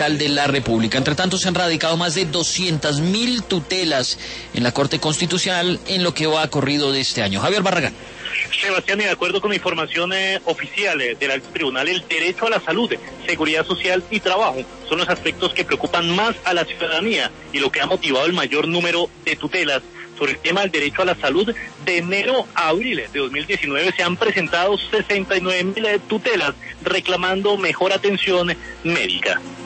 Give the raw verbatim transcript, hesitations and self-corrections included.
Digital de la República. Entre tanto, se han radicado más de doscientas mil tutelas en la Corte Constitucional en lo que va corrido de este año. Javier Barragán. Sebastián, y de acuerdo con información eh, oficial eh, del Alto Tribunal, el derecho a la salud, seguridad social y trabajo son los aspectos que preocupan más a la ciudadanía y lo que ha motivado el mayor número de tutelas. Sobre el tema del derecho a la salud, de enero a abril de dos mil diecinueve se han presentado sesenta y nueve mil tutelas reclamando mejor atención médica.